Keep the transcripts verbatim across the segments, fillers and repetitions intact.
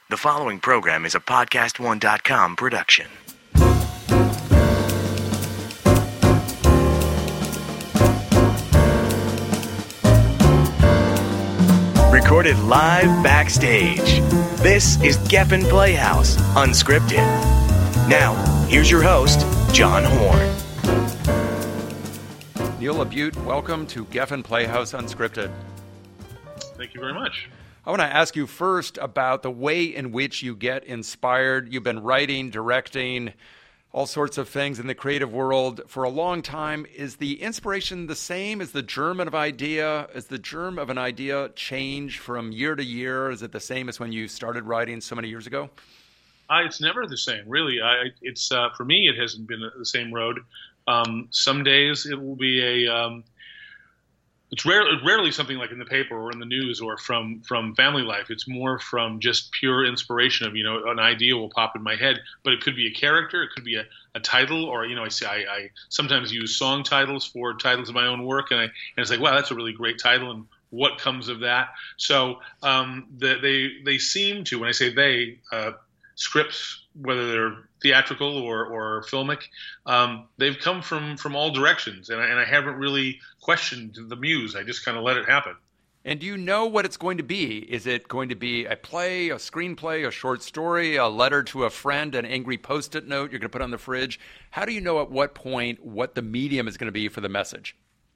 The following program is a podcast one dot com production. Recorded live backstage. This is Geffen Playhouse, unscripted. Now, here's your host, John Horn. Neil LaBute, welcome to Geffen Playhouse Unscripted. Thank you very much. I want to ask you first about the way in which you get inspired. You've been writing, directing, all sorts of things in the creative world for a long time. Is the inspiration the same? Is the germ of an idea, is the germ of an idea change from year to year? Is it the same as when you started writing so many years ago? Uh, it's never the same, really. I, it's uh, for me, it hasn't been the same road. Um, some days it will be a. Um, it's rare, rarely something like in the paper or in the news or from from family life. It's more from just pure inspiration of, you know, an idea will pop in my head, but it could be a character, it could be a, a title, or, you know, I say I, I sometimes use song titles for titles of my own work, and I and it's like, wow, that's a really great title, and what comes of that? So um, the, they they seem to, when I say they, uh, scripts, whether they're theatrical or, or filmic, um, they've come from, from all directions, and I, and I haven't really questioned the muse. I just kind of let it happen. And do you know what it's going to be? Is it going to be a play, a screenplay, a short story, a letter to a friend, an angry Post-it note you're going to put on the fridge? How do you know at what point what the medium is going to be for the message?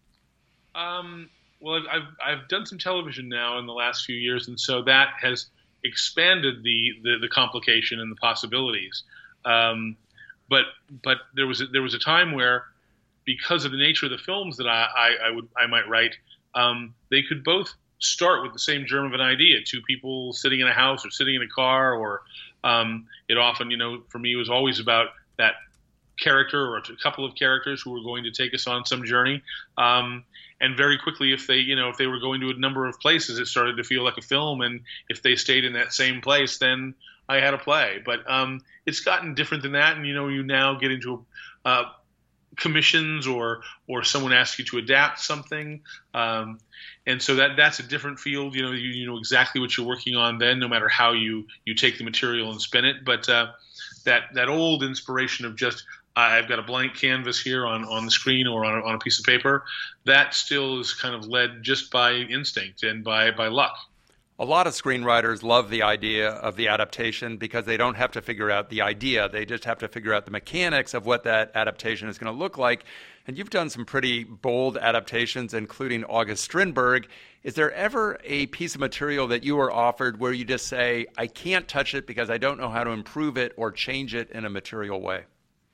Um, well, I've I've done some television now in the last few years, and so that has expanded the, the, the complication and the possibilities. Um, but but there was a, there was a time where, because of the nature of the films that I, I, I would I might write, um, they could both start with the same germ of an idea. Two people sitting in a house or sitting in a car, or um, it often, you know, for me, it was always about that character or a couple of characters who were going to take us on some journey. Um, and very quickly, if they, you know, if they were going to a number of places, it started to feel like a film. And if they stayed in that same place, then I had a play. But um, it's gotten different than that. And, you know, you now get into uh, commissions or or someone asks you to adapt something. Um, and so that that's a different field. You know, you, you know exactly what you're working on then, no matter how you, you take the material and spin it. But uh, that, that old inspiration of just, I've got a blank canvas here on, on the screen or on a, on a piece of paper, that still is kind of led just by instinct and by, by luck. A lot of screenwriters love the idea of the adaptation because they don't have to figure out the idea. They just have to figure out the mechanics of what that adaptation is going to look like. And you've done some pretty bold adaptations, including August Strindberg. Is there ever a piece of material that you were offered where you just say, I can't touch it because I don't know how to improve it or change it in a material way?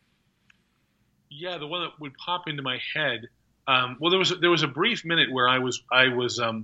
Yeah, the one that would pop into my head. Um, well, there was a, there was a brief minute where I was I was, um,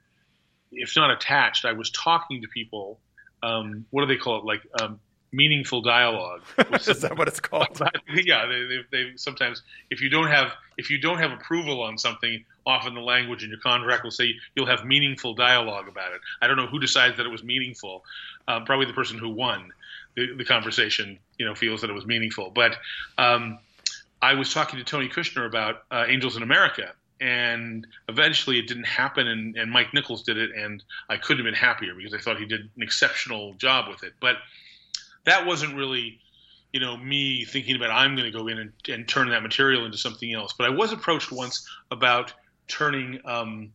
if not attached, I was talking to people. Um, what do they call it? Like um, meaningful dialogue. Is that what it's called? Yeah, they, they, they sometimes if you don't have if you don't have approval on something, often the language in your contract will say you'll have meaningful dialogue about it. I don't know who decides that it was meaningful. Uh, probably the person who won the, the conversation, you know, feels that it was meaningful, but. Um, I was talking to Tony Kushner about uh, Angels in America, and eventually it didn't happen, and, and Mike Nichols did it, and I couldn't have been happier because I thought he did an exceptional job with it. But that wasn't really, you know, me thinking about I'm going to go in and, and turn that material into something else. But I was approached once about turning um,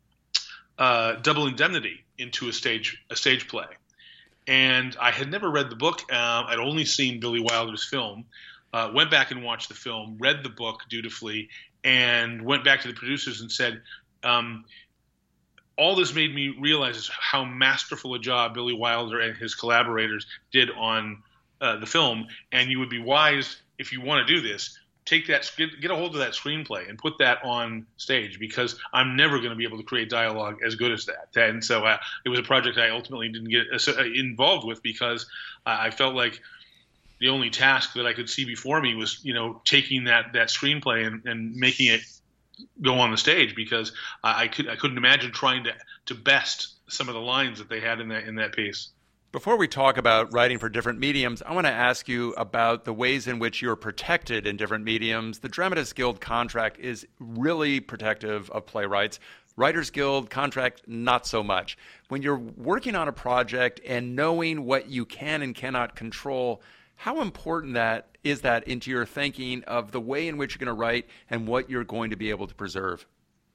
uh, Double Indemnity into a stage a stage play, and I had never read the book. Uh, I'd only seen Billy Wilder's film. Uh, went back and watched the film, read the book dutifully, and went back to the producers and said, um, all this made me realize how masterful a job Billy Wilder and his collaborators did on uh, the film, and you would be wise, if you want to do this, take that, get, get a hold of that screenplay and put that on stage, because I'm never going to be able to create dialogue as good as that. And so uh, it was a project I ultimately didn't get uh, involved with because uh, I felt like the only task that I could see before me was, you know, taking that, that screenplay and, and making it go on the stage, because I, I could I couldn't imagine trying to to best some of the lines that they had in that in that piece. Before we talk about writing for different mediums, I want to ask you about the ways in which you're protected in different mediums. The Dramatists Guild contract is really protective of playwrights. Writers Guild contract, not so much. When you're working on a project and knowing what you can and cannot control, how important that is that into your thinking of the way in which you're going to write and what you're going to be able to preserve?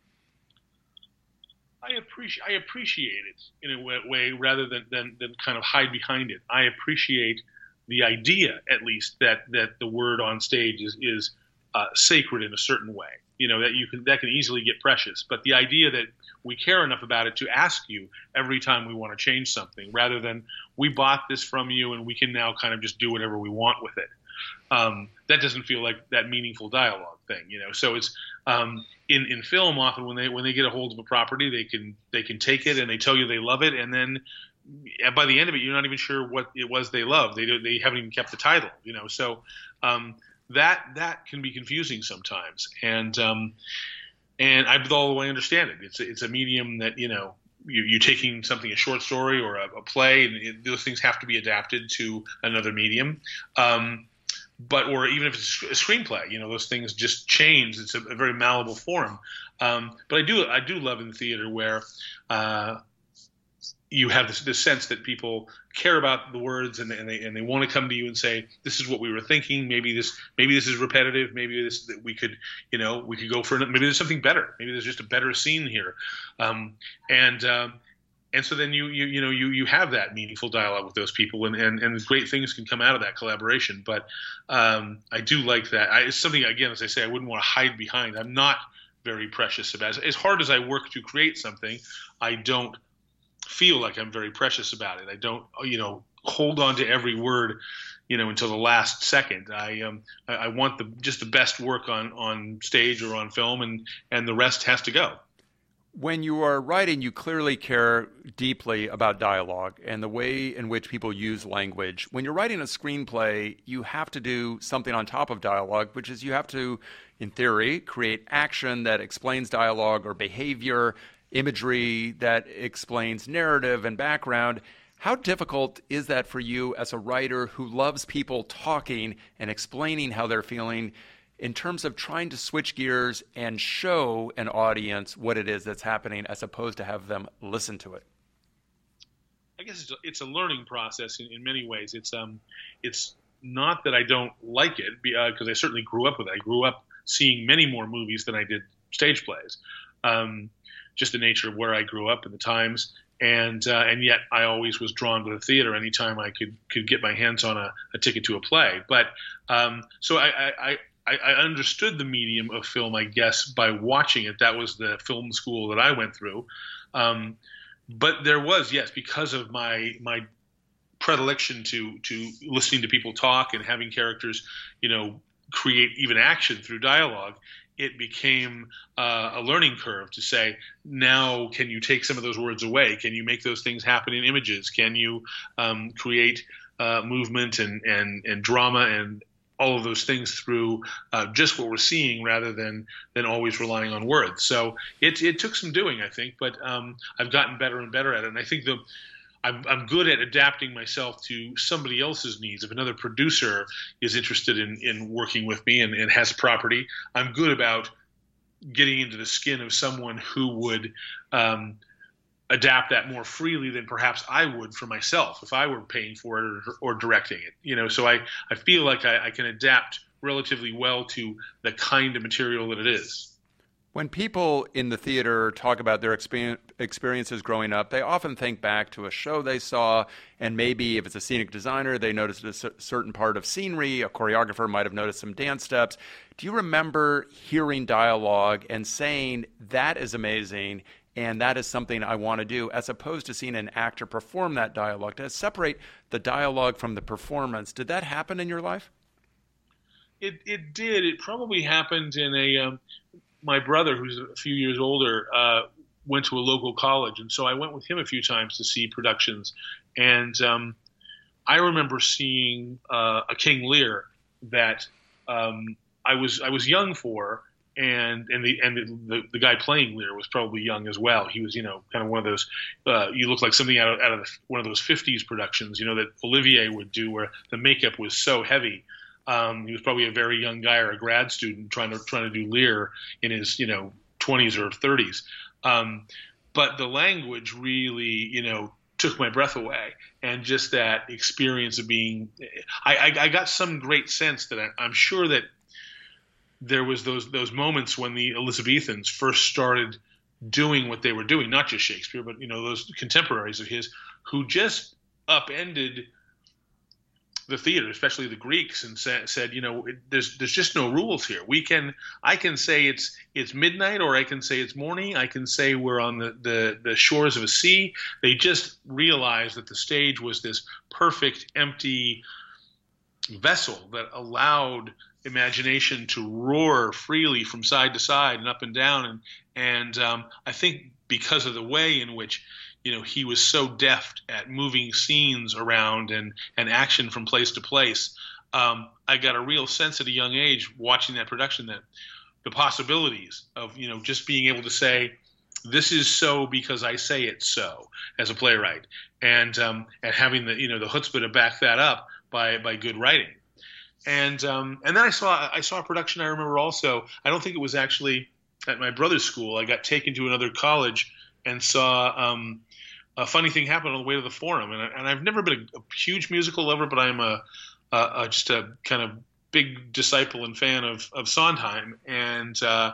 I appreciate I appreciate it in a way, way rather than, than than kind of hide behind it. I appreciate the idea, at least, that that the word on stage is is uh, sacred in a certain way. You know, that you can that can easily get precious, but the idea that we care enough about it to ask you every time we want to change something, rather than we bought this from you and we can now kind of just do whatever we want with it. Um, that doesn't feel like that meaningful dialogue thing, you know. So it's um, in in film often when they when they get a hold of a property, they can they can take it and they tell you they love it, and then by the end of it, you're not even sure what it was they loved. They do, they haven't even kept the title, you know. So um, that that can be confusing sometimes, and um, and I all the way understand it. It's a, it's a medium that, you know, you, you're taking something, a short story or a, a play, and it, those things have to be adapted to another medium. Um, but or even if it's a screenplay, you know, those things just change. It's a, a very malleable form. Um, but I do I do love in theater where uh, you have this, this sense that people care about the words and, and they and they want to come to you and say, this is what we were thinking. Maybe this maybe this is repetitive. Maybe this that we could you know we could go for maybe there's something better. Maybe there's just a better scene here. Um, and um, and so then you you you know you you have that meaningful dialogue with those people, and and, and great things can come out of that collaboration. But um, I do like that. I, it's something, again, as I say, I wouldn't want to hide behind. I'm not very precious about it. As hard as I work to create something, I don't feel like I'm very precious about it. I don't, you know, hold on to every word, you know, until the last second. I um, I, I want the just the best work on, on stage or on film, and, and the rest has to go. When you are writing, you clearly care deeply about dialogue and the way in which people use language. When you're writing a screenplay, you have to do something on top of dialogue, which is you have to, in theory, create action that explains dialogue or behavior, imagery that explains narrative and background. How difficult is that for you as a writer who loves people talking and explaining how they're feeling, in terms of trying to switch gears and show an audience what it is that's happening as opposed to have them listen to it? I guess it's a, it's a learning process in, in many ways. It's um, it's not that I don't like it, because uh, I certainly grew up with it. I grew up seeing many more movies than I did stage plays. Um, just the nature of where I grew up and the times. And uh, and yet I always was drawn to the theater anytime I could could get my hands on a, a ticket to a play. But um, so I, I, I, I understood the medium of film, I guess, by watching it. That was the film school that I went through. Um, but there was, yes, because of my my predilection to to listening to people talk and having characters, you know, create even action through dialogue, it became uh, a learning curve to say, now can you take some of those words away? Can you make those things happen in images? Can you um, create uh, movement and, and, and drama and all of those things through uh, just what we're seeing rather than than always relying on words? So it, it took some doing, I think, but um, I've gotten better and better at it. And I think the I'm, I'm good at adapting myself to somebody else's needs. If another producer is interested in, in working with me and, and has property, I'm good about getting into the skin of someone who would um, adapt that more freely than perhaps I would for myself if I were paying for it or, or directing it. You know, so I, I feel like I, I can adapt relatively well to the kind of material that it is. When people in the theater talk about their experiences growing up, they often think back to a show they saw, and maybe if it's a scenic designer, they noticed a certain part of scenery, a choreographer might have noticed some dance steps. Do you remember hearing dialogue and saying, that is amazing, and that is something I want to do, as opposed to seeing an actor perform that dialogue, to separate the dialogue from the performance? Did that happen in your life? It it did. It probably happened in a um, – my brother, who's a few years older, uh, went to a local college, and so I went with him a few times to see productions. And um, I remember seeing uh, a King Lear that um, I was I was young for, and and the and the, the, the guy playing Lear was probably young as well. He was, you know, kind of one of those. Uh, you look like something out of out of the, one of those fifties productions, you know, that Olivier would do, where the makeup was so heavy. Um, he was probably a very young guy or a grad student trying to trying to do Lear in his, you know, twenties or thirties. Um, but the language really, you know, took my breath away, and just that experience of being, I, I, I got some great sense that I, I'm sure that there was those those moments when the Elizabethans first started doing what they were doing, not just Shakespeare, but you know those contemporaries of his who just upended the theater, especially the Greeks, and sa- said, you know, it, there's there's just no rules here. We can, I can say it's it's midnight, or I can say it's morning. I can say we're on the, the, the shores of a sea. They just realized that the stage was this perfect, empty vessel that allowed imagination to roar freely from side to side and up and down. And and um, I think because of the way in which, you know, he was so deft at moving scenes around and, and action from place to place. Um, I got a real sense at a young age watching that production that the possibilities of, you know, just being able to say, this is so because I say it so as a playwright, and um, and having the, you know, the chutzpah to back that up by by good writing. And um, and then I saw I saw a production I remember also. I don't think it was actually at my brother's school. I got taken to another college and saw um, a funny thing happen on the way to the Forum. And, I, and I've never been a, a huge musical lover, but I'm a, a, a just a kind of big disciple and fan of of Sondheim, and uh,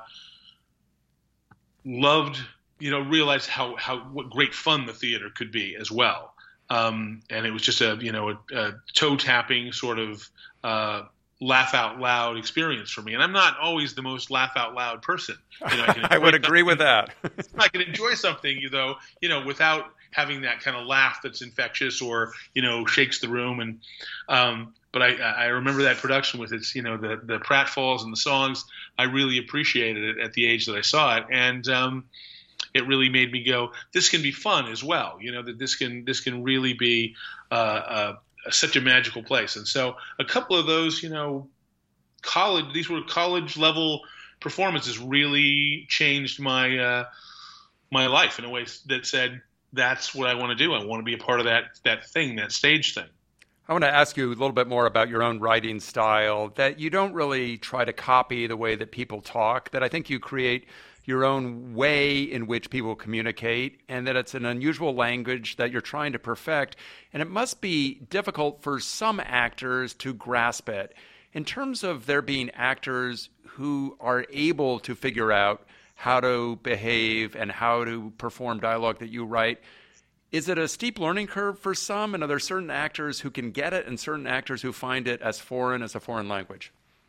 loved, you know, realized how how what great fun the theater could be as well. Um, and it was just a, you know, a, a toe tapping sort of uh, laugh out loud experience for me. And I'm not always the most laugh out loud person. You know, I, can I would agree with that. I can enjoy something, you know, you know, without having that kind of laugh that's infectious or, you know, shakes the room. And um, but I, I remember that production with its, you know, the the pratfalls and the songs. I really appreciated it at the age that I saw it, and um, it really made me go, this can be fun as well. You know, that this can this can really be uh, uh, such a magical place. And so a couple of those, you know, college these were college level performances really changed my uh, my life in a way that said, that's what I want to do. I want to be a part of that that thing, that stage thing. I want to ask you a little bit more about your own writing style, that you don't really try to copy the way that people talk, that I think you create your own way in which people communicate, and that it's an unusual language that you're trying to perfect. And it must be difficult for some actors to grasp it. In terms of there being actors who are able to figure out how to behave and how to perform dialogue that you write, is it a steep learning curve for some? And are there certain actors who can get it and certain actors who find it as foreign as a foreign language?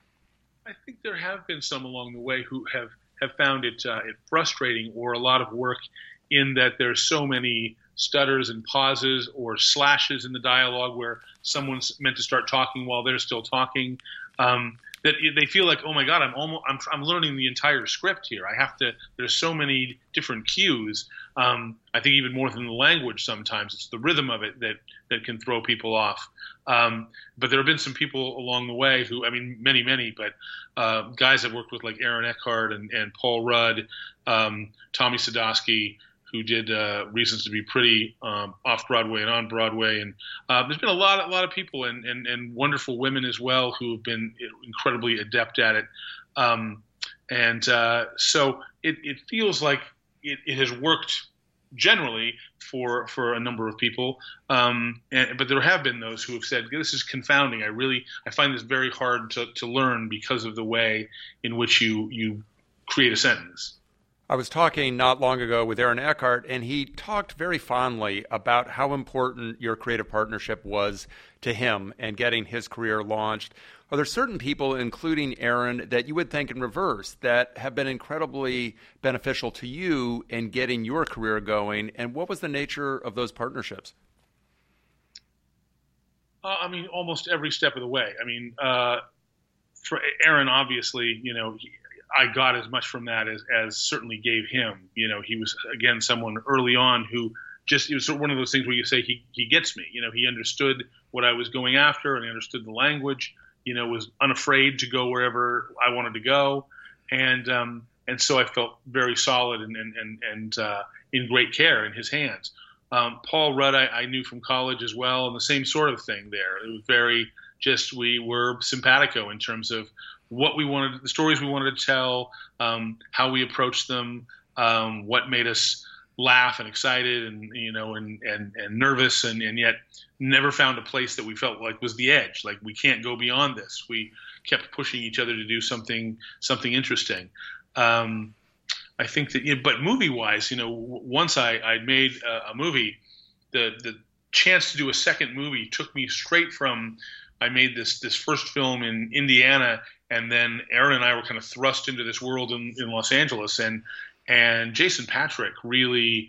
I think there have been some along the way who have, have found it, uh, it frustrating, or a lot of work in that there's so many stutters and pauses or slashes in the dialogue where someone's meant to start talking while they're still talking. Um, that they feel like, oh my God, I'm almost, I'm, I'm learning the entire script here. I have to, there's so many different cues. Um, I think even more than the language sometimes, it's the rhythm of it that, that can throw people off. Um, but there have been some people along the way who, I mean, many, many, but uh, guys I've worked with like Aaron Eckhart and, and Paul Rudd, um, Tommy Sadowski, who did uh, Reasons to Be Pretty um, off Broadway and on Broadway, and uh, there's been a lot, a lot of people and, and, and wonderful women as well who have been incredibly adept at it, um, and uh, so it, it feels like it, it has worked generally for for a number of people, um, and, but there have been those who have said, this is confounding. I really I find this very hard to, to learn because of the way in which you you create a sentence. I was talking not long ago with Aaron Eckhart, and he talked very fondly about how important your creative partnership was to him and getting his career launched. Are there certain people, including Aaron, that you would think in reverse, that have been incredibly beneficial to you in getting your career going? And what was the nature of those partnerships? Uh, I mean, almost every step of the way. I mean, uh, for Aaron, obviously, you know, he, I got as much from that as, as certainly gave him. You know, he was, again, someone early on who just, it was one of those things where you say, he, he gets me. You know, he understood what I was going after, and he understood the language, you know, was unafraid to go wherever I wanted to go. And um, and so I felt very solid and, and, and, and uh, in great care in his hands. Um, Paul Rudd, I, I knew from college as well, and the same sort of thing there. It was very just, we were simpatico in terms of what we wanted, the stories we wanted to tell, um, how we approached them, um, what made us laugh and excited and you know and and, and nervous and, and yet never found a place that we felt like was the edge. Like we can't go beyond this. We kept pushing each other to do something something interesting. Um, I think that, you know, but movie wise, you know, once I I'd made a, a movie, the the chance to do a second movie took me straight from I made this this first film in Indiana, and then Aaron and I were kind of thrust into this world in, in Los Angeles, and and Jason Patric really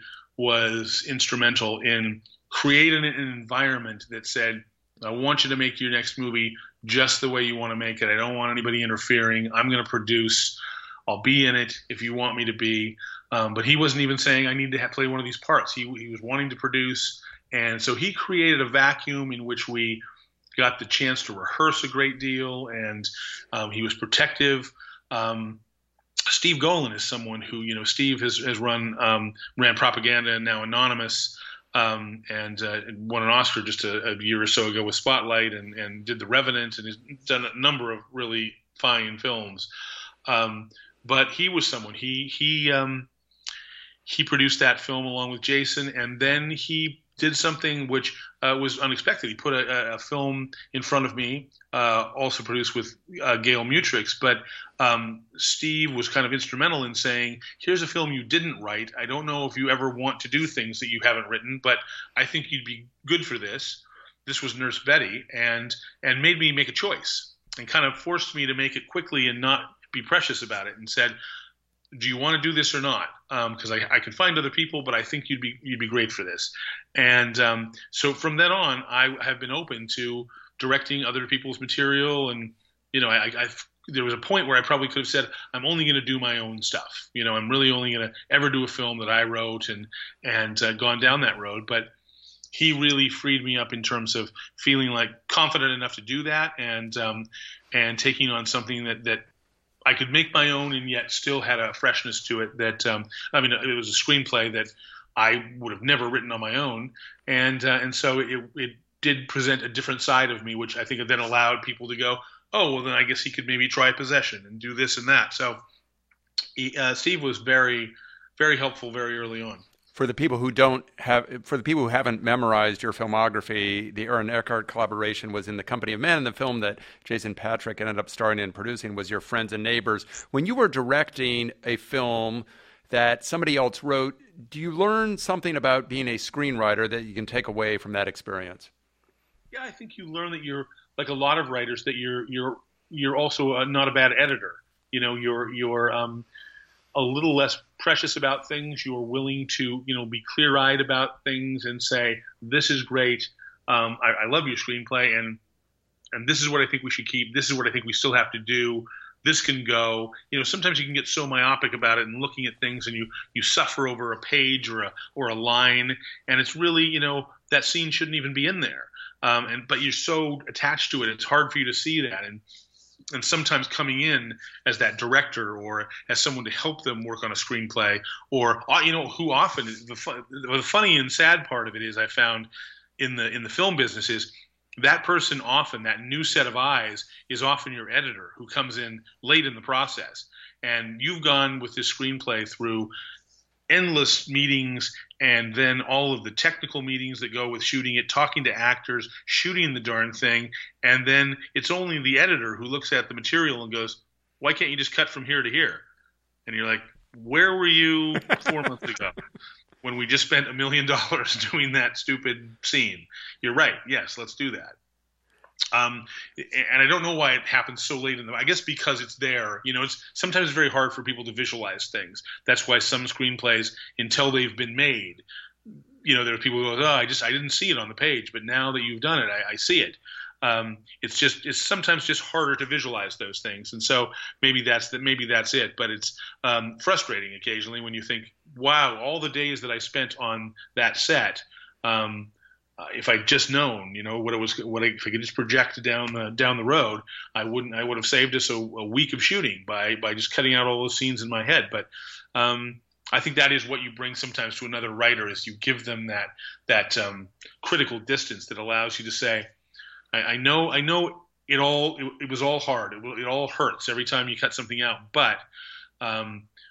was instrumental in creating an environment that said, I want you to make your next movie just the way you want to make it. I don't want anybody interfering. I'm going to produce. I'll be in it if you want me to be. Um, but he wasn't even saying I need to have, play one of these parts. He, he was wanting to produce. And so he created a vacuum in which we got the chance to rehearse a great deal. And um, he was protective. Um, Steve Golan is someone who, you know, Steve has, has run, um, ran Propaganda and now Anonymous, um, and uh, won an Oscar just a, a year or so ago with Spotlight, and, and did The Revenant, and has done a number of really fine films. Um, but he was someone, he, he, um, he produced that film along with Jason, and then he did something which uh, was unexpected. He put a, a film in front of me, uh, also produced with uh, Gail Mutrix, but um, Steve was kind of instrumental in saying, here's a film you didn't write. I don't know if you ever want to do things that you haven't written, but I think you'd be good for this. This was Nurse Betty, and and made me make a choice, and kind of forced me to make it quickly and not be precious about it, and said, do you want to do this or not? Because um, I, I can find other people, but I think you'd be you'd be great for this. And um, so from then on, I have been open to directing other people's material. And you know, I, I there was a point where I probably could have said, I'm only going to do my own stuff. You know, I'm really only going to ever do a film that I wrote, and and uh, gone down that road. But he really freed me up in terms of feeling like confident enough to do that, and um, and taking on something that that. I could make my own and yet still had a freshness to it that, um, I mean, it was a screenplay that I would have never written on my own. And uh, and so it, it did present a different side of me, which I think then allowed people to go, oh, well, then I guess he could maybe try Possession and do this and that. So he, uh, Steve was very, very helpful very early on. For the people who don't have, for the people who haven't memorized your filmography, the Aaron Eckhart collaboration was in The Company of Men. The film that Jason Patric ended up starring and producing was Your Friends and Neighbors. When you were directing a film that somebody else wrote, do you learn something about being a screenwriter that you can take away from that experience? Yeah, I think you learn that you're, like a lot of writers, that you're you're you're also a, not a bad editor. You know, you're you're um, a little less precious about things. You're willing to, you know, be clear-eyed about things and say, this is great. Um, I, I love your screenplay, and and this is what I think we should keep. This is what I think we still have to do. This can go. You know, sometimes you can get so myopic about it and looking at things, and you you suffer over a page or a or a line, and it's really, you know, that scene shouldn't even be in there. Um, and but you're so attached to it, it's hard for you to see that. And And sometimes coming in as that director or as someone to help them work on a screenplay, or, you know, who often the, the funny and sad part of it is, I found in the in the film business, is that person often, that new set of eyes, is often your editor who comes in late in the process. And you've gone with this screenplay through endless meetings, and then all of the technical meetings that go with shooting it, talking to actors, shooting the darn thing, and then it's only the editor who looks at the material and goes, why can't you just cut from here to here? And you're like, where were you four months ago when we just spent a million dollars doing that stupid scene? You're right. Yes, let's do that. Um, and I don't know why it happens so late in the, I guess because it's there, you know, it's sometimes very hard for people to visualize things. That's why some screenplays, until they've been made, you know, there are people who go, oh, I just, I didn't see it on the page, but now that you've done it, I, I see it. Um, it's just, it's sometimes just harder to visualize those things. And so maybe that's the, maybe that's it, but it's, um, frustrating occasionally when you think, wow, all the days that I spent on that set, um, Uh, if I'd just known, you know, what it was, what I, if I could just project down the down the road, I wouldn't. I would have saved us a, a week of shooting by by just cutting out all those scenes in my head. But um, I think that is what you bring sometimes to another writer, is you give them that that um, critical distance that allows you to say, I, I know, I know it all. It, it was all hard. It, it all hurts every time you cut something out. But um,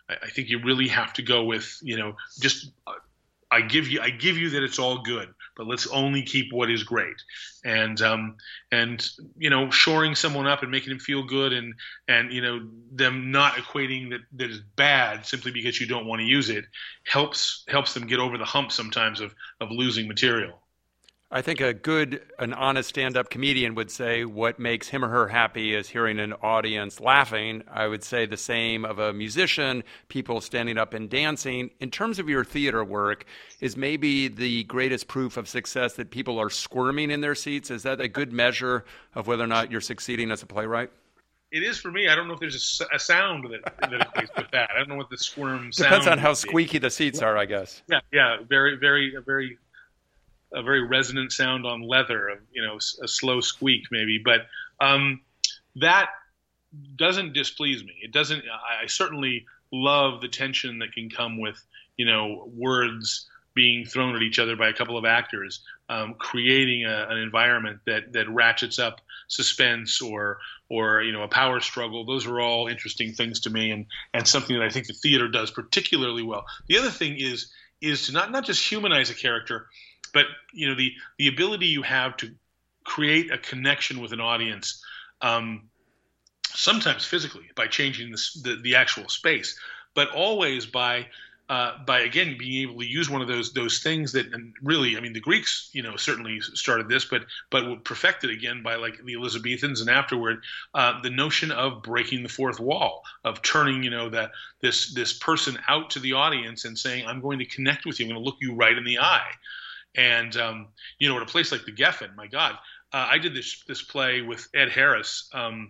I, I think you really have to go with, you know, just uh, I give you I give you that it's all good, but let's only keep what is great, and um, and you know, shoring someone up and making them feel good, and and you know, them not equating that that is bad simply because you don't want to use it helps helps them get over the hump sometimes of of losing material. I think a good, an honest stand-up comedian would say what makes him or her happy is hearing an audience laughing. I would say the same of a musician, people standing up and dancing. In terms of your theater work, is maybe the greatest proof of success that people are squirming in their seats? Is that a good measure of whether or not you're succeeding as a playwright? It is for me. I don't know if there's a, a sound that, that equates with that. I don't know what the squirm sound Depends on how squeaky the seats are, I guess. Yeah, yeah, very, very, very... a very resonant sound on leather, you know, a slow squeak maybe, but um, that doesn't displease me. It doesn't. I, I certainly love the tension that can come with, you know, words being thrown at each other by a couple of actors, um, creating a, an environment that that ratchets up suspense or or you know, a power struggle. Those are all interesting things to me, and and something that I think the theater does particularly well. The other thing is is to not not just humanize a character, but you know, the the ability you have to create a connection with an audience, um, sometimes physically by changing the, the the actual space, but always by uh, by again being able to use one of those those things that, and really, I mean, the Greeks, you know, certainly started this, but but perfected again by like the Elizabethans and afterward, uh, the notion of breaking the fourth wall, of turning, you know, that this this person out to the audience and saying, I'm going to connect with you, I'm going to look you right in the eye. And, um, you know, at a place like the Geffen, my God, uh, I did this this play with Ed Harris um,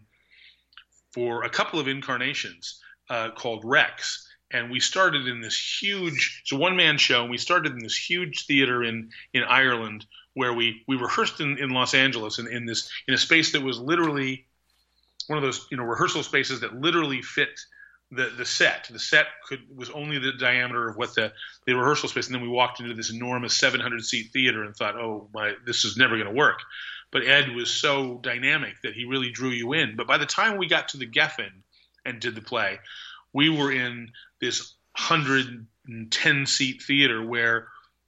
for a couple of incarnations uh, called Rex. And we started in this huge, it's a one-man show, and we started in this huge theater in, in Ireland where we, we rehearsed in, in Los Angeles in, in this in a space that was literally one of those, you know, rehearsal spaces that literally fit the the set. The set could was only the diameter of what the, the rehearsal space, and then we walked into this enormous seven hundred seat theater and thought, oh my, this is never going to work. But Ed was so dynamic that he really drew you in. But by the time we got to the Geffen and did the play, we were in this one hundred ten seat theater where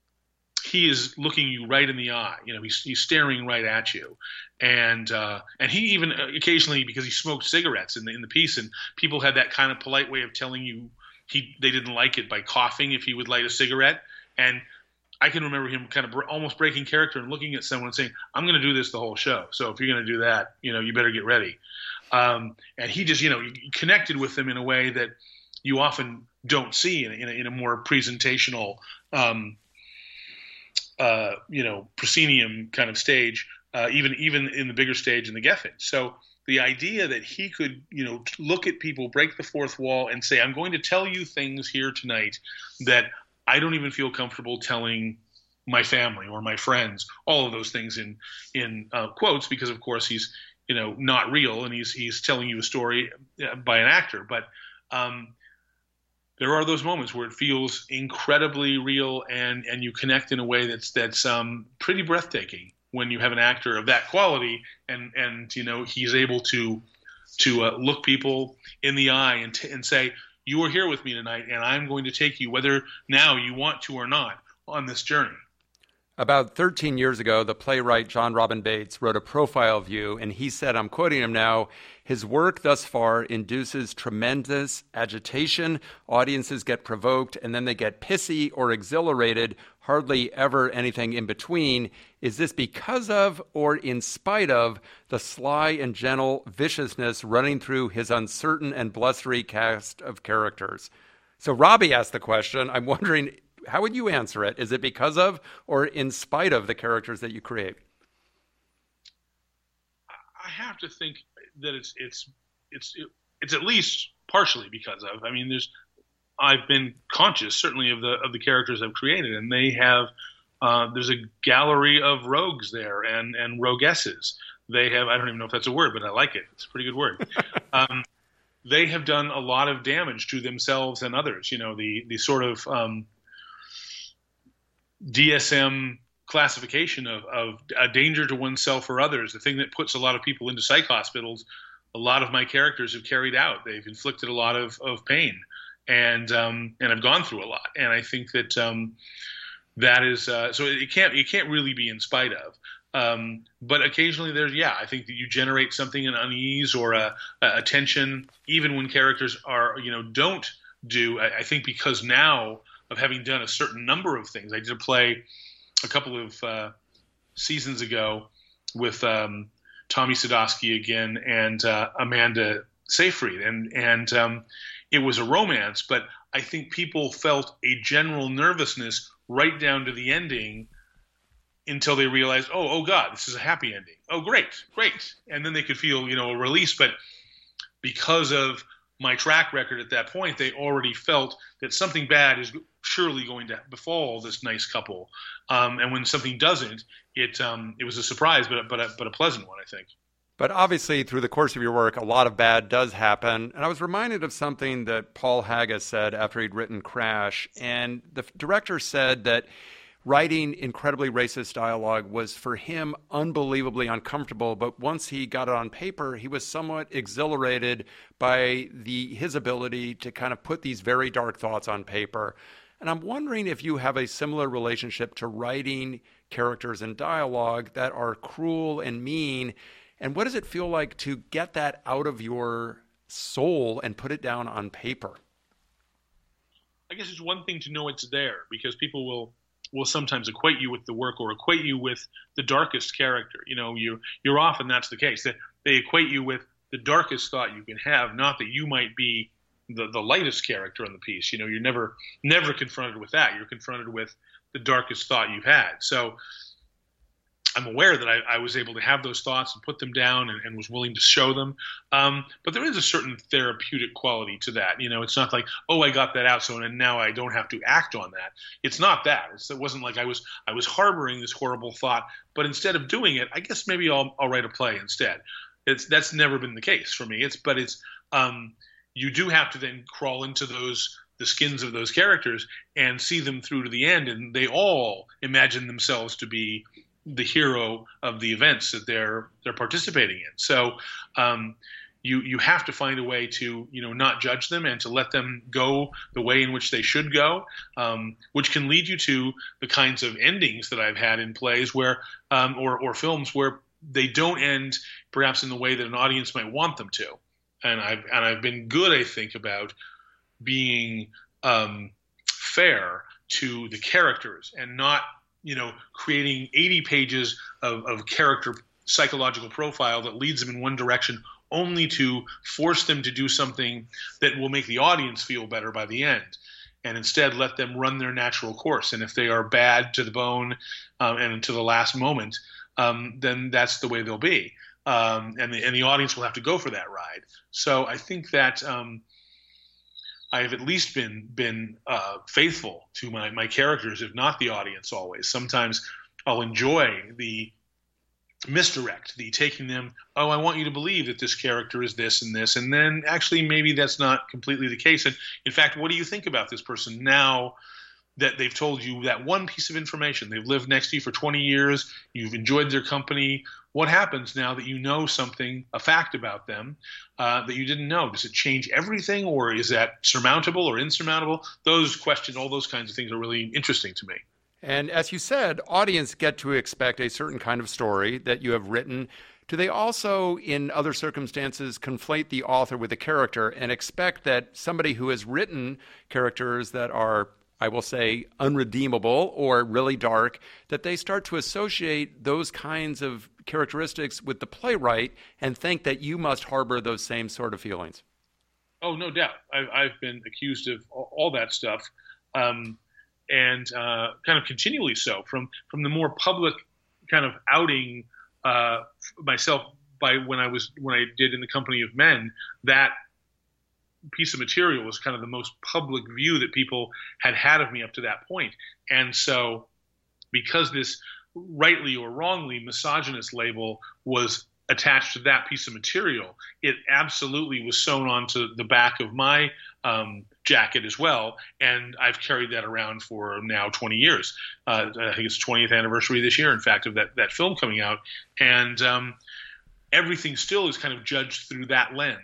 he is looking you right in the eye. You know, he's, he's staring right at you. And uh, and he even occasionally, because he smoked cigarettes in the in the piece, and people had that kind of polite way of telling you he they didn't like it by coughing if he would light a cigarette. And I can remember him kind of br- almost breaking character and looking at someone and saying, I'm going to do this the whole show. So if you're going to do that, you know, you better get ready. Um, and he just, you know, connected with them in a way that you often don't see in, in, a, in a more presentational, um, uh, you know, proscenium kind of stage. Uh, even even in the bigger stage in the Geffen. So the idea that he could, you know, look at people, break the fourth wall, and say, I'm going to tell you things here tonight that I don't even feel comfortable telling my family or my friends, all of those things in in uh, quotes, because, of course, he's, you know, not real, and he's he's telling you a story by an actor. But um, there are those moments where it feels incredibly real, and, and you connect in a way that's, that's um, pretty breathtaking. When you have an actor of that quality, and, and you know, he's able to to uh, look people in the eye and t- and say, you are here with me tonight, and I'm going to take you, whether now you want to or not, on this journey. About thirteen years ago, the playwright John Robin Bates wrote a profile of you, and he said, I'm quoting him now, his work thus far induces tremendous agitation. Audiences get provoked, and then they get pissy or exhilarated, hardly ever anything in between. Is this because of or in spite of the sly and gentle viciousness running through his uncertain and blustery cast of characters? So Robbie asked the question. I'm wondering, how would you answer it? Is it because of or in spite of the characters that you create? I have to think that it's it's it's it's at least partially because of. I mean, there's I've been conscious certainly of the of the characters I've created, and they have uh, there's a gallery of rogues there and and roguesses. They have, I don't even know if that's a word, but I like it. It's a pretty good word. um, they have done a lot of damage to themselves and others. You know, the the sort of um, D S M classification of, of a danger to oneself or others, the thing that puts a lot of people into psych hospitals, a lot of my characters have carried out. They've inflicted a lot of, of pain. and um, and I've gone through a lot, and I think that um, that is uh, so it can't it can't really be in spite of. Um, but occasionally there's, yeah, I think that you generate something, an unease or a, a tension, even when characters are, you know, don't do, I, I think because now of having done a certain number of things, I did a play a couple of uh, seasons ago with um, Tommy Sadowski again and uh, Amanda Seyfried. And, and um, it was a romance, but I think people felt a general nervousness right down to the ending until they realized, oh, oh God, this is a happy ending. Oh, great, great. And then they could feel, you know, a release. But because of my track record at that point, they already felt that something bad is surely going to befall this nice couple. Um, and when something doesn't, it um, it was a surprise, but but a, but a pleasant one, I think. But obviously, through the course of your work, a lot of bad does happen. And I was reminded of something that Paul Haggis said after he'd written Crash. And the director said that writing incredibly racist dialogue was for him unbelievably uncomfortable, but once he got it on paper, he was somewhat exhilarated by the his ability to kind of put these very dark thoughts on paper. And I'm wondering if you have a similar relationship to writing characters and dialogue that are cruel and mean, and what does it feel like to get that out of your soul and put it down on paper? I guess it's one thing to know it's there, because people will will sometimes equate you with the work or equate you with the darkest character. You know, you, you're often that's the case. They, they equate you with the darkest thought you can have, not that you might be the, the lightest character in the piece. You know, you're never never confronted with that. You're confronted with the darkest thought you've had. So I'm aware that I, I was able to have those thoughts and put them down and, and was willing to show them. Um, but there is a certain therapeutic quality to that. You know, it's not like, oh, I got that out, so and now I don't have to act on that. It's not that. It's, it wasn't like I was I was harboring this horrible thought, but instead of doing it, I guess maybe I'll I'll write a play instead. It's that's never been the case for me. It's but it's um, you do have to then crawl into those the skins of those characters and see them through to the end, and they all imagine themselves to be the hero of the events that they're they're participating in. So um, you you have to find a way to you know not judge them and to let them go the way in which they should go, um, which can lead you to the kinds of endings that I've had in plays where um, or or films where they don't end perhaps in the way that an audience might want them to. And I've and I've been good, I think, about being um, fair to the characters and not you know, creating eighty pages of, of character psychological profile that leads them in one direction only to force them to do something that will make the audience feel better by the end, and instead let them run their natural course. And if they are bad to the bone um, and to the last moment, um, then that's the way they'll be. Um, and, the, and the audience will have to go for that ride. So I think that um, I have at least been been uh, faithful to my, my characters, if not the audience always. Sometimes I'll enjoy the misdirect, the taking them, oh, I want you to believe that this character is this and this, and then actually maybe that's not completely the case. And in fact, what do you think about this person now that they've told you that one piece of information? They've lived next to you for twenty years, you've enjoyed their company. What happens now that you know something, a fact about them uh, that you didn't know? Does it change everything, or is that surmountable or insurmountable? Those questions, all those kinds of things are really interesting to me. And as you said, audience get to expect a certain kind of story that you have written. Do they also, in other circumstances, conflate the author with the character and expect that somebody who has written characters that are, I will say, unredeemable or really dark, that they start to associate those kinds of characteristics with the playwright and think that you must harbor those same sort of feelings? Oh, no doubt. I've, I've been accused of all, all that stuff, um, and uh, kind of continually so, from from the more public kind of outing uh, myself by when I was when I did In the Company of Men. That piece of material was kind of the most public view that people had had of me up to that point. And so because this rightly or wrongly misogynist label was attached to that piece of material, it absolutely was sewn onto the back of my um, jacket as well. And I've carried that around for now twenty years. Uh, I think it's twentieth anniversary this year, in fact, of that, that film coming out. And um, everything still is kind of judged through that lens.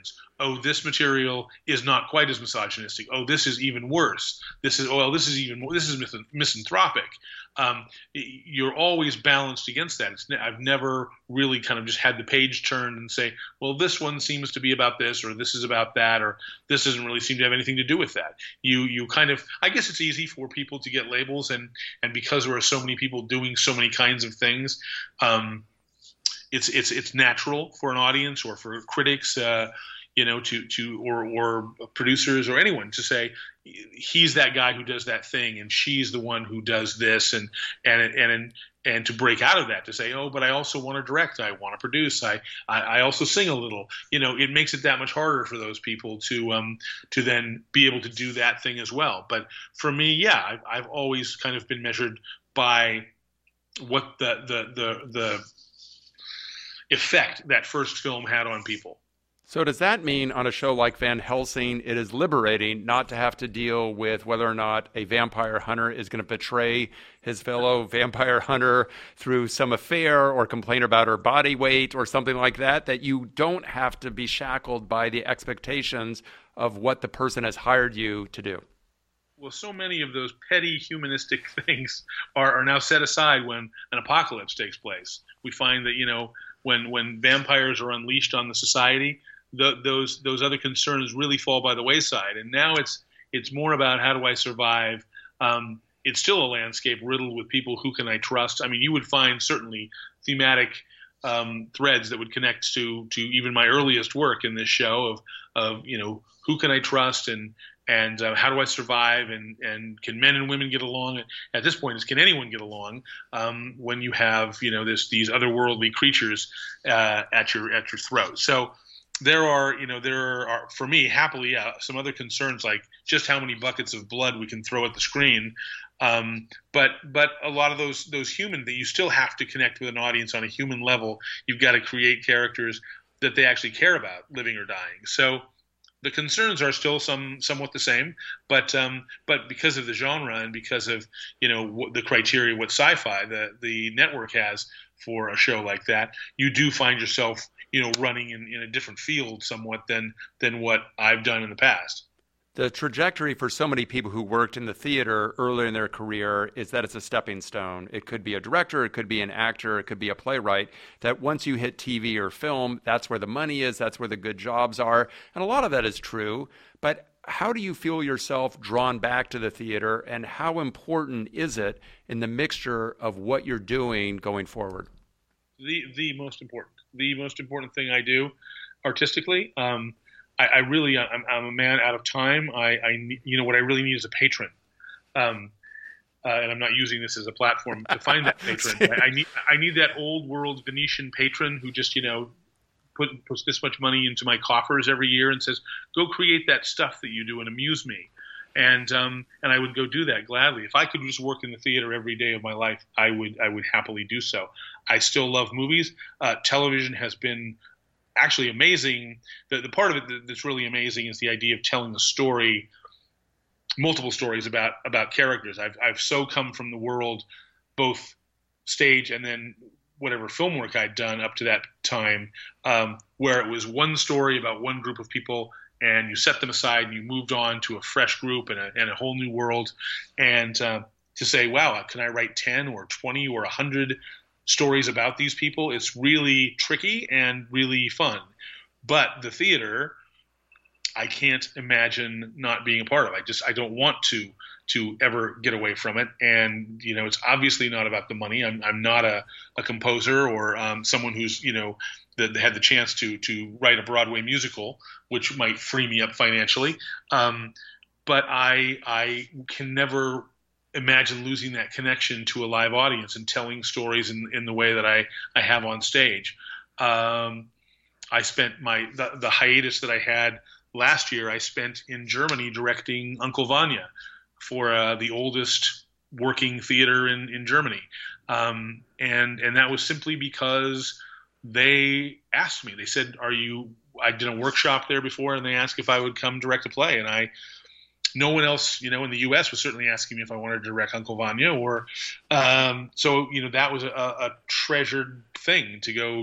oh, this material is not quite as misogynistic. Oh, this is even worse. This is, oh, well, this is even more, this is misanthropic. Um, you're always balanced against that. It's, I've never really kind of just had the page turned and say, well, this one seems to be about this, or this is about that, or this doesn't really seem to have anything to do with that. You you kind of, I guess it's easy for people to get labels, and and because there are so many people doing so many kinds of things, um, it's it's it's natural for an audience or for critics, uh, you know, to to or or producers or anyone to say, he's that guy who does that thing, and she's the one who does this, and and and and to break out of that, to say, oh, but I also want to direct, I want to produce, I I, I also sing a little. You know, it makes it that much harder for those people to um to then be able to do that thing as well. But for me, yeah, I've, I've always kind of been measured by what the the the the effect that first film had on people. So does that mean on a show like Van Helsing, it is liberating not to have to deal with whether or not a vampire hunter is going to betray his fellow vampire hunter through some affair or complain about her body weight or something like that, that you don't have to be shackled by the expectations of what the person has hired you to do? Well, so many of those petty humanistic things are, are now set aside when an apocalypse takes place. We find that, you know, when, when vampires are unleashed on the society, The, those those other concerns really fall by the wayside, and now it's it's more about how do I survive. Um, it's still a landscape riddled with people. Who can I trust? I mean, you would find certainly thematic um, threads that would connect to to even my earliest work in this show of of you know, who can I trust, and and uh, how do I survive, and and can men and women get along? At this point, it's can anyone get along um, when you have, you know, this these otherworldly creatures uh, at your at your throat. So. There are, you know, there are, for me, happily, yeah, some other concerns like just how many buckets of blood we can throw at the screen. Um, but but a lot of those those human that you still have to connect with an audience on a human level. You've got to create characters that they actually care about, living or dying. So the concerns are still some somewhat the same, but um, but because of the genre and because of, you know, the criteria, what sci-fi the the network has for a show like that, you do find yourself, you know, running in, in a different field somewhat than than what I've done in the past. The trajectory for so many people who worked in the theater earlier in their career is that it's a stepping stone. It could be a director, it could be an actor, it could be a playwright, that once you hit T V or film, that's where the money is, that's where the good jobs are. And a lot of that is true. But how do you feel yourself drawn back to the theater, and how important is it in the mixture of what you're doing going forward? The the most important. The most important thing I do artistically. Um, I, I really, I'm, I'm a man out of time. I, I, you know, what I really need is a patron. Um, uh, and I'm not using this as a platform to find that patron. I, I need, I need that old world Venetian patron who just, you know, put, puts this much money into my coffers every year and says, go create that stuff that you do and amuse me. And, um, and I would go do that gladly. If I could just work in the theater every day of my life, I would, I would happily do so. I still love movies. Uh, television has been actually amazing. The, the part of it that's really amazing is the idea of telling a story, multiple stories about, about characters. I've, I've so come from the world, both stage and then whatever film work I'd done up to that time, um, where it was one story about one group of people, and you set them aside and you moved on to a fresh group and a, and a whole new world. And uh, to say, wow, can I write ten or twenty or one hundred stories about these people? It's really tricky and really fun. But the theater, I can't imagine not being a part of. I just, I don't want to to ever get away from it. And, you know, it's obviously not about the money. I'm, I'm not a, a composer or um, someone who's, you know, that had the chance to to write a Broadway musical, which might free me up financially. Um, but I I can never imagine losing that connection to a live audience and telling stories in, in the way that I, I have on stage. Um, I spent my the, the hiatus that I had last year, I spent in Germany directing Uncle Vanya for uh, the oldest working theater in, in Germany. Um, and and that was simply because they asked me. They said, "Are you?" I did a workshop there before, and they asked if I would come direct a play. And I, no one else, you know, in the U S was certainly asking me if I wanted to direct Uncle Vanya. Or, um, so you know, that was a, a treasured thing to go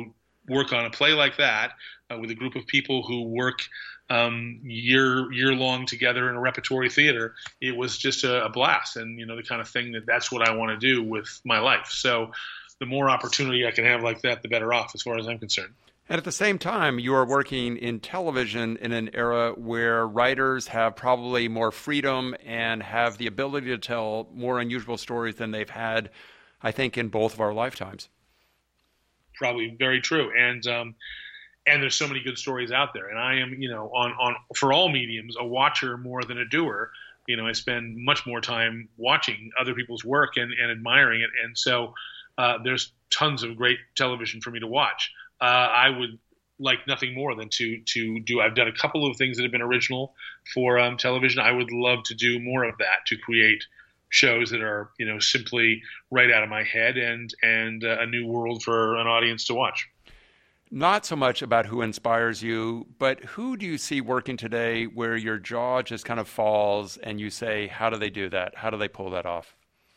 work on a play like that uh, with a group of people who work um, year year long together in a repertory theater, it was just a, a blast, and you know the kind of thing that that's what I want to do with my life. So the more opportunity I can have like that, the better off, as far as I'm concerned. And at the same time, you are working in television in an era where writers have probably more freedom and have the ability to tell more unusual stories than they've had, I think, in both of our lifetimes. Probably very true. And um, and there's so many good stories out there. And I am, you know, on, on for all mediums, a watcher more than a doer. You know, I spend much more time watching other people's work and, and admiring it. And so uh, there's tons of great television for me to watch. Uh, I would like nothing more than to to do. I've done a couple of things that have been original for um, television. I would love to do more of that, to create shows that are, you know, simply right out of my head and and uh, a new world for an audience to watch. Not so much about who inspires you, but who do you see working today where your jaw just kind of falls and you say, how do they do that? How do they pull that off?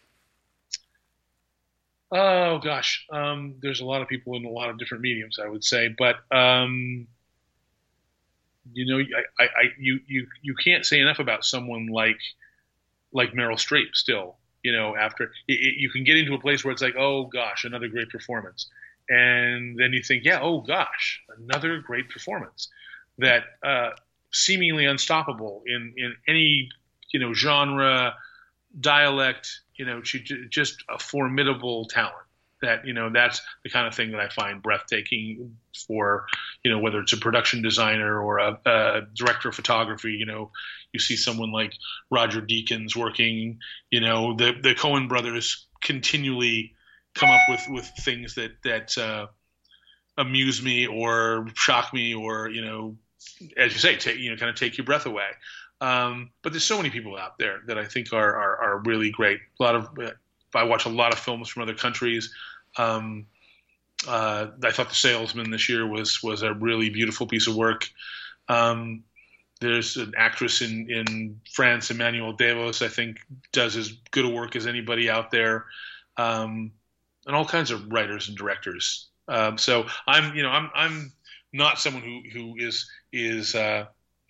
Oh gosh, um, there's a lot of people in a lot of different mediums, I would say, but um, you know, I, I, I, you, you, you can't say enough about someone like like Meryl Streep. Still, you know, after it, it, you can get into a place where it's like, oh gosh, another great performance, and then you think, yeah, oh gosh, another great performance that uh, seemingly unstoppable in in any, you know, genre, dialect. You know, she just a formidable talent. That, you know, that's the kind of thing that I find breathtaking for, you know, whether it's a production designer or a, a director of photography. You know, you see someone like Roger Deakins working. You know, the the Coen brothers continually come up with, with things that that uh, amuse me or shock me or, you know, as you say, take, you know, kind of take your breath away. Um, but there's so many people out there that I think are, are, are really great. A lot of, I watch a lot of films from other countries. Um, uh, I thought The Salesman this year was, was a really beautiful piece of work. Um, there's an actress in, in France, Emmanuel Devos, I think does as good a work as anybody out there. Um, and all kinds of writers and directors. Um, so I'm, you know, I'm, I'm not someone who, who is, is, uh,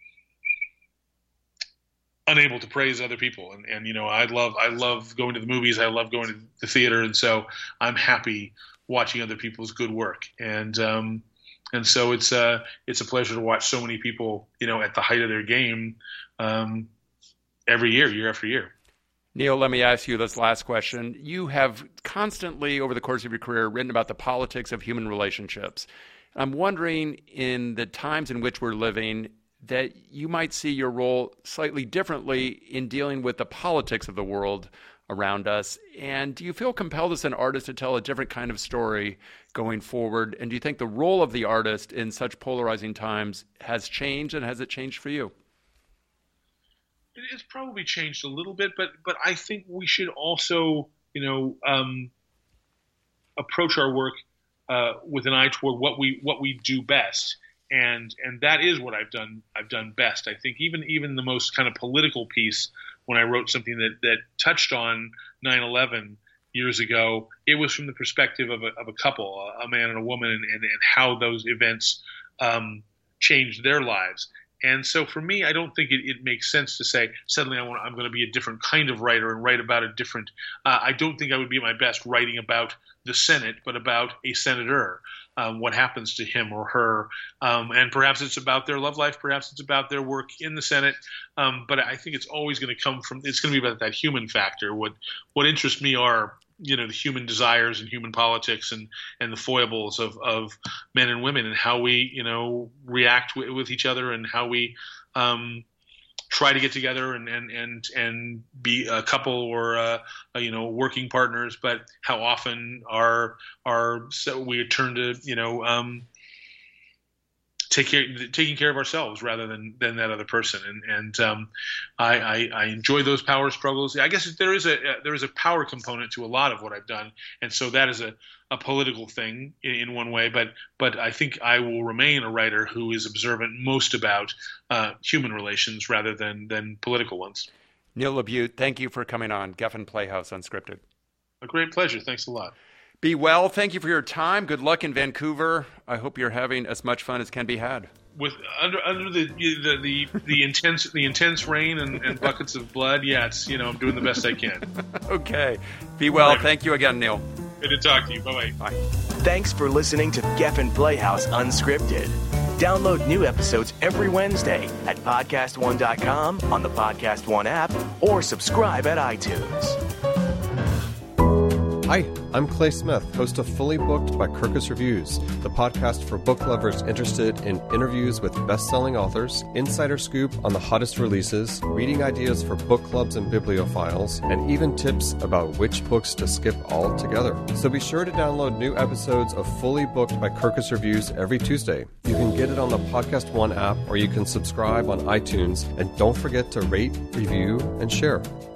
unable to praise other people. And, and, you know, I love, I love going to the movies. I love going to the theater. And so I'm happy watching other people's good work. And, um, and so it's, uh, it's a pleasure to watch so many people, you know, at the height of their game, um, every year, year after year. Neil, let me ask you this last question. You have constantly, over the course of your career, written about the politics of human relationships. I'm wondering, in the times in which we're living, that you might see your role slightly differently in dealing with the politics of the world around us. And do you feel compelled as an artist to tell a different kind of story going forward? And do you think the role of the artist in such polarizing times has changed, and has it changed for you? It's probably changed a little bit, but but I think we should also, you know, um, approach our work uh, with an eye toward what we what we do best. And and that is what I've done. I've done best. I think even even the most kind of political piece, when I wrote something that, that touched on nine eleven years ago, it was from the perspective of a of a couple, a man and a woman, and, and, and how those events um, changed their lives. And so for me, I don't think it, it makes sense to say suddenly I want, I'm going to be a different kind of writer and write about a different. Uh, I don't think I would be at my best writing about the Senate, but about a senator. Um, what happens to him or her, um, and perhaps it's about their love life, perhaps it's about their work in the Senate, um, but I think it's always going to come from, it's going to be about that human factor. What what interests me are, you know, the human desires and human politics and, and the foibles of, of men and women, and how we, you know, react w- with each other, and how we um, try to get together and, and, and, and be a couple or, uh, you know, working partners, but how often are, are, so we turn to, you know, um, take care, taking care of ourselves rather than, than that other person. And, and, um, I, I, I enjoy those power struggles. I guess there is a, there is a power component to a lot of what I've done. And so that is a, a political thing in, in one way, but, but I think I will remain a writer who is observant most about, uh, human relations rather than, than political ones. Neil LaBute, thank you for coming on Geffen Playhouse Unscripted. A great pleasure. Thanks a lot. Be well. Thank you for your time. Good luck in Vancouver. I hope you're having as much fun as can be had. With under under the the the, the intense the intense rain and, and buckets of blood, yeah, it's you know I'm doing the best I can. Okay. Be well. Later. Thank you again, Neil. Good to talk to you. Bye-bye. Bye. Thanks for listening to Geffen Playhouse Unscripted. Download new episodes every Wednesday at podcast one dot com, on the Podcast One app, or subscribe at iTunes. Hi, I'm Clay Smith, host of Fully Booked by Kirkus Reviews, the podcast for book lovers interested in interviews with best-selling authors, insider scoop on the hottest releases, reading ideas for book clubs and bibliophiles, and even tips about which books to skip altogether. So be sure to download new episodes of Fully Booked by Kirkus Reviews every Tuesday. You can get it on the Podcast One app, or you can subscribe on iTunes, and don't forget to rate, review, and share.